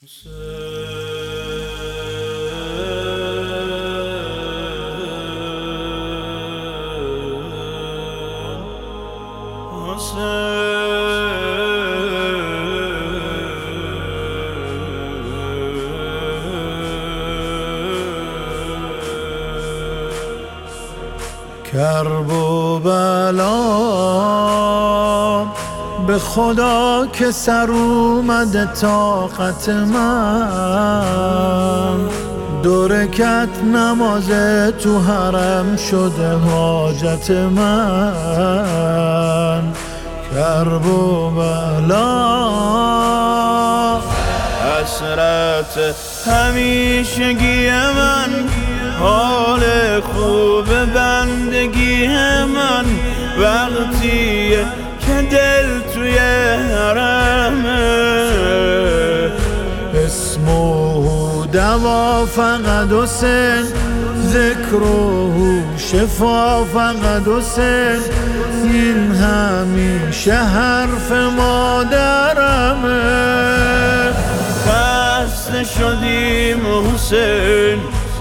کرب و بلا به خدا که سر اومده طاقت من، دو رکعت نماز تو حرم شده حاجت من. کرب و بلا حسرت همیشگی من، حال خوب بندگی من، وقتیه که دل توی حرمه. اسمه دوا فقط حسین، ذکره شفا فقط حسین، این همیشه حرف مادرمه. خسته شدیم حسین،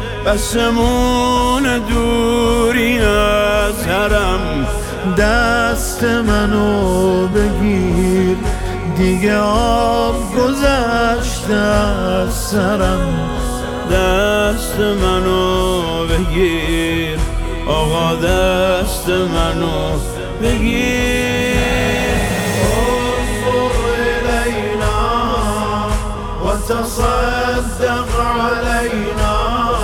بسمون دوری از حرم. دست منو بگیر دیگه آب گذشته از سرم. دست منو بگیر آقا، دست منو بگیر. انظر الینا و تصدق علینا،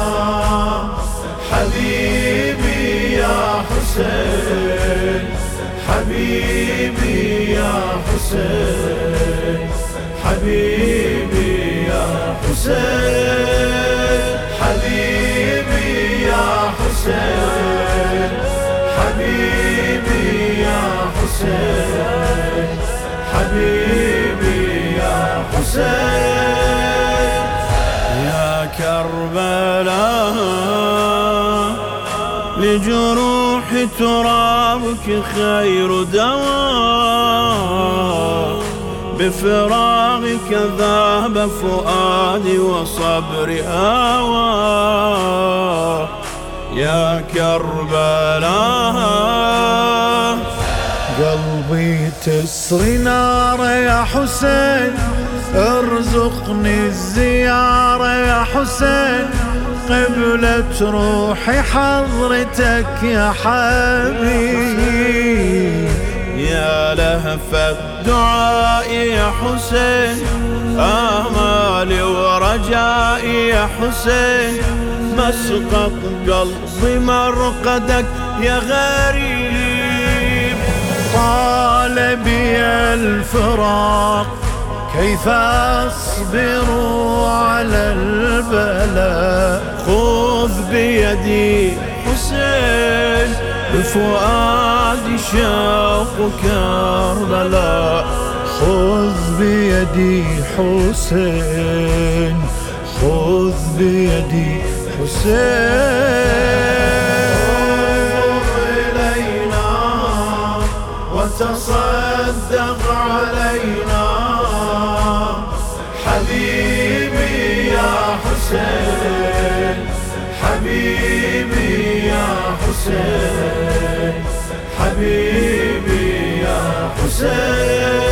حبیبی یا حسین، حبیبی یا حسین، حبیبی یا حسین، حبیبی یا حسین، حبیبی یا حسین، حبیبی یا حسین. یا کربلا لجروح ترابك خير دواء، بفراقك ذاب فؤادي وصبري آوى. يا كربلاء قلبي تسري نار يا حسين، ارزقني الزيارة يا حسين، قبلة روحي حضرتك يا حبيبي. يا لهف الدعاء يا حسين، آمالي ورجائي يا حسين، مسقط قلبي مرقدك يا غريب. طال بي الفراق كيف أصبر على البلاء، خذ بيدي حسين، بفؤادي شوق كربلاء. خذ بيدي حسين، خذ بيدي حسين. إلينا وتصدق علينا، حبيبي يا حسين، حبيبي يا حسين، حبيبي يا حسين.